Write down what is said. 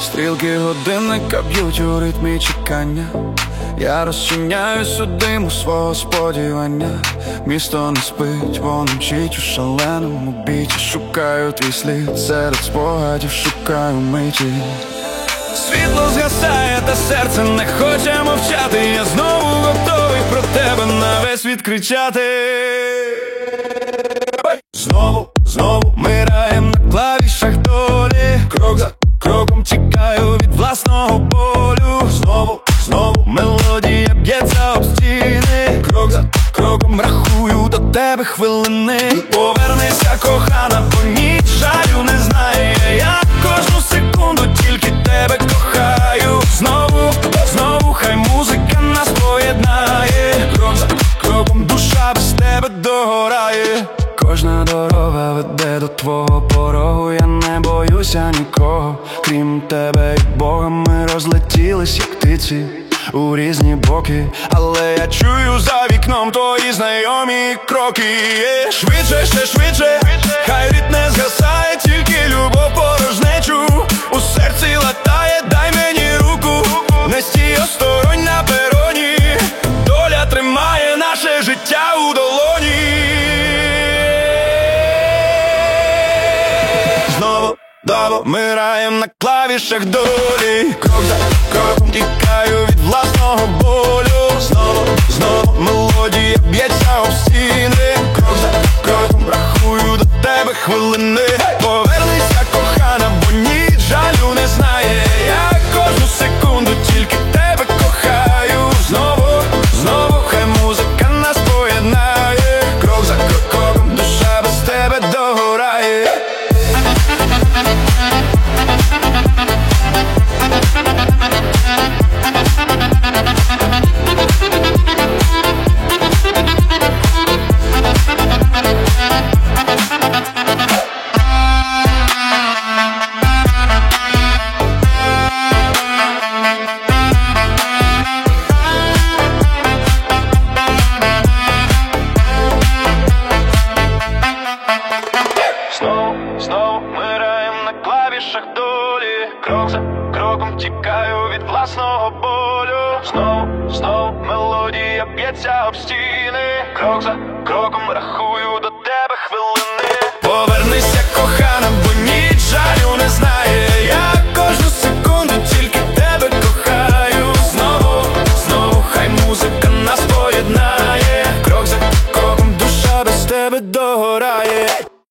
Стрілки годинника б'ють у ритмі чекання. Я розчиняюсь у диму свого сподівання. Місто не спить, воно мчить у шаленому біті. Шукаю твій слід серед спогадів, шукаю миті. Світло згасає, та серце не хоче мовчати. Я знову готовий про тебе на весь світ кричати. Знову ми граєм на клавішах долі. Крок за кроком тікаю від власного болю. Знову мелодія б'ється об стіни. Крок за кроком рахую до тебе хвилини. Повернися, кохана, бо ніч жалю не знає. Я кожну секунду тільки тебе кохаю. Знову хай музика нас поєднає. Крок за кроком душа без тебе догорає. Кожна дорога веде до твого порогу. Я не боюся нікого, крім тебе і Бога. Ми розлетілись, як птиці, у різні боки. Але я чую за вікном твої знайомі кроки. Швидше, ще швидше, хай ритм не згасає. Тільки любов порожнечу у серці латає. Дай мені руку, не стій осторонь на пероні. Доля тримає наше життя у долоні. Знову ми граєм на клавішах долі. Крок за кроком тікаю від власного болю. Знову мелодія б'ється об стіни. Крок за кроком рахую до тебе хвилини. Повернися, кохана, бо ніч жалю не знає. Я кожну секунду тільки тебе кохаю. Знову хай музика нас поєднає. Крок за кроком душа без тебе догорає. Знову ми граєм на клавішах долі. Крок за кроком тікаю від власного болю. Знову мелодія б'ється об стіни. Крок за кроком рахую до тебе хвилини. Повернись,